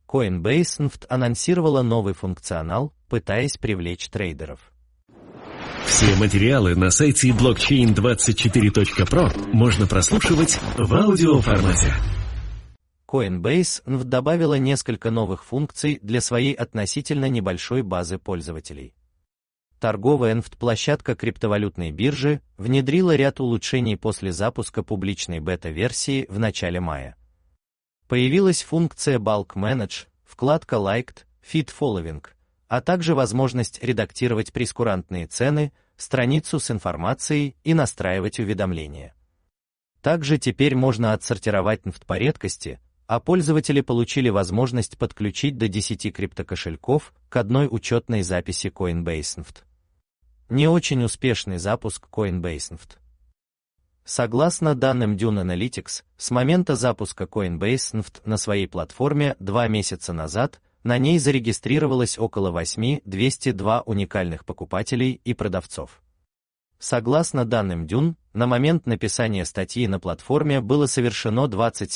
Coinbase NFT анонсировала новый функционал, пытаясь привлечь трейдеров. Все материалы на сайте blockchain24.pro можно прослушивать в аудиоформате. Coinbase NFT добавила несколько новых функций для своей относительно небольшой базы пользователей. Торговая NFT-площадка криптовалютной биржи внедрила ряд улучшений после запуска публичной бета-версии в начале мая. Появилась функция Bulk Manage, вкладка Liked, Feed Following, а также возможность редактировать прескурантные цены, страницу с информацией и настраивать уведомления. Также теперь можно отсортировать NFT по редкости, а пользователи получили возможность подключить до 10 криптокошельков к одной учетной записи Coinbase NFT. Не очень успешный запуск Coinbase NFT. Согласно данным Dune Analytics, с момента запуска Coinbase NFT на своей платформе 2 месяца назад на ней зарегистрировалось около 8202 уникальных покупателей и продавцов. Согласно данным Dune, на момент написания статьи на платформе было совершено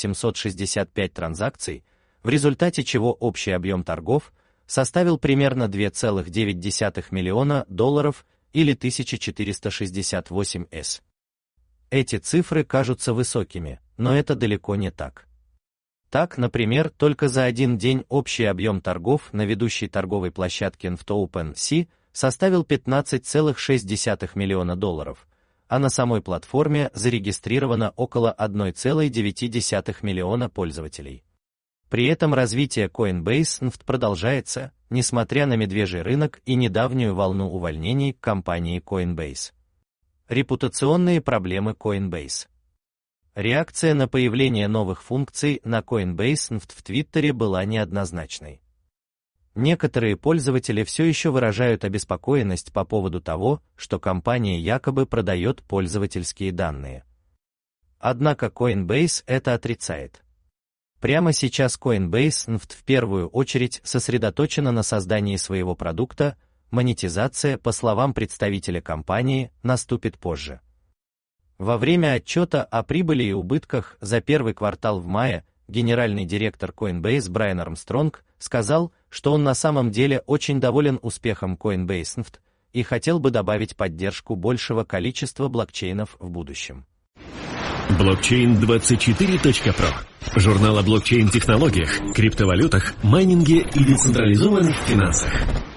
765 транзакций, в результате чего общий объем торгов составил примерно $2,9 миллиона или 1468 С. Эти цифры кажутся высокими, но это далеко не так. Так, например, только за один день общий объем торгов на ведущей торговой площадке NFT OpenSea составил $15,6 миллиона, а на самой платформе зарегистрировано около 1,9 миллиона пользователей. При этом развитие Coinbase NFT продолжается, несмотря на медвежий рынок и недавнюю волну увольнений компании Coinbase. Репутационные проблемы Coinbase. Реакция на появление новых функций на Coinbase NFT в Твиттере была неоднозначной. Некоторые пользователи все еще выражают обеспокоенность по поводу того, что компания якобы продает пользовательские данные. Однако Coinbase это отрицает. Прямо сейчас Coinbase NFT в первую очередь сосредоточена на создании своего продукта, монетизация, по словам представителя компании, наступит позже. Во время отчета о прибыли и убытках за первый квартал в мае генеральный директор Coinbase Брайан Армстронг сказал, что он на самом деле очень доволен успехом Coinbase NFT и хотел бы добавить поддержку большего количества блокчейнов в будущем. Blockchain24.pro – журнал о блокчейн-технологиях, криптовалютах, майнинге и децентрализованных финансах.